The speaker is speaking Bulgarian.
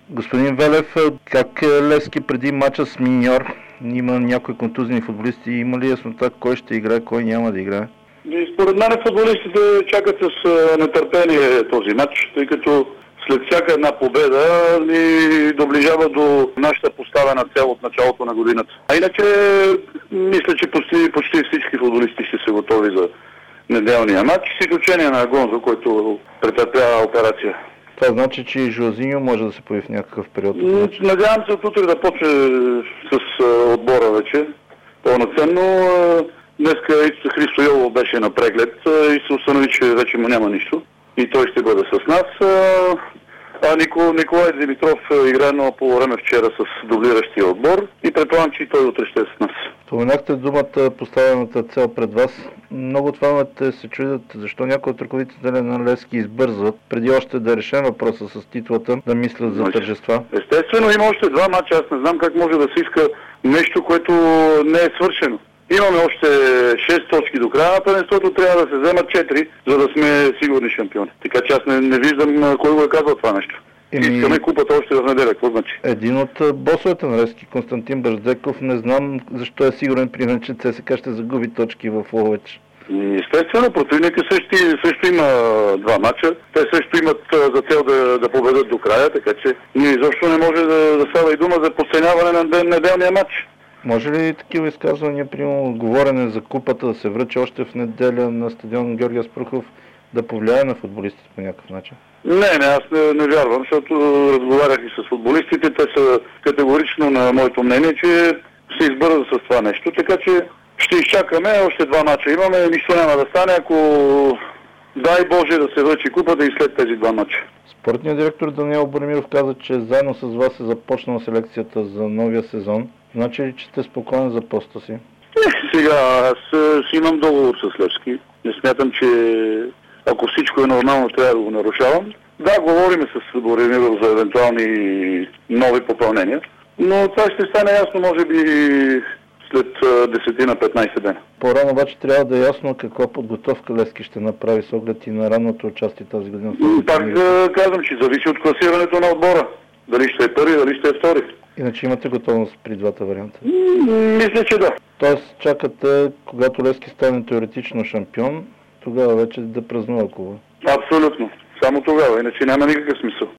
Господин Велев, как е Левски преди мача с Миньор? Има някои контузни футболисти. Има ли яснота кой ще играе, кой няма да играе? И според мен футболистите чакат с нетърпение този матч, тъй като след всяка една победа ни доближава до нашата поставена цел от началото на годината. А иначе мисля, че почти всички футболисти ще са готови за неделния матч, с изключение на Гонзо, който претърпява операция. Това значи, че и Жозиньо може да се появи в някакъв период. Надявам се от утре да почне с отбора вече пълноценно. Днеска Христо Йолов беше на преглед и се установи, че вече му няма нищо. И той ще бъде с нас. Николай Димитров играе много по време вчера с дублиращия отбор и предполагам, че и той утре ще е с нас. Споменахте думата поставената цел пред вас. Много от фановете се чудят защо някои от ръководителите на Левски избързват преди още да решим въпроса с титлата, да мислят за тържества. Естествено има още два мача. Аз не знам как може да се иска нещо, което не е свършено. Имаме още 6 точки до края на първенството, трябва да се вземат 4, за да сме сигурни шампиони. Така че аз не виждам кой го е казал това нещо. Искаме купата още в неделя, какво значи? Един от босовете на Левски, Константин Бърздеков, не знам защо е сигурен, примерно, че ЦСКА ще загуби точки в Ловеч. Естествено, противника също има два мача. Те също имат за цел да победят до края, така че ние изобщо не може да става и дума за подценяване на неделния матч. Може ли такива изказвания, примерно говорене за купата да се връчи още в неделя на стадион Георги Аспарухов, да повлияе на футболистите по някакъв начин? Не, аз не вярвам, защото разговарях и с футболистите. Те са категорично на моето мнение, че се избърза с това нещо, така че ще изчакаме. Още два мача имаме, нищо няма да стане, ако дай Боже да се връчи купата и след тези два мача. Спортният директор Даниел Боремиров каза, че заедно с вас е започнала селекцията за новия сезон. Значи ли, че сте спокоен за поста си? Сега, аз си имам договор с Левски. Не смятам, че ако всичко е нормално, трябва да го нарушавам. Да, говорим с Боремиров за евентуални нови попълнения, но това ще стане ясно, може би, след 10 на 15 дена. По-рано обаче трябва да е ясно каква подготовка Левски ще направи с оглед и на ранното участие тази година. Пак казвам, че зависи от класирането на отбора. Дали ще е първи, дали ще е втори. Иначе имате готовност при двата варианта? Мисля, че да. Тоест чакате, когато Левски стане теоретично шампион, тогава вече да празнува клуба? Абсолютно. Само тогава, иначе няма никакъв смисъл.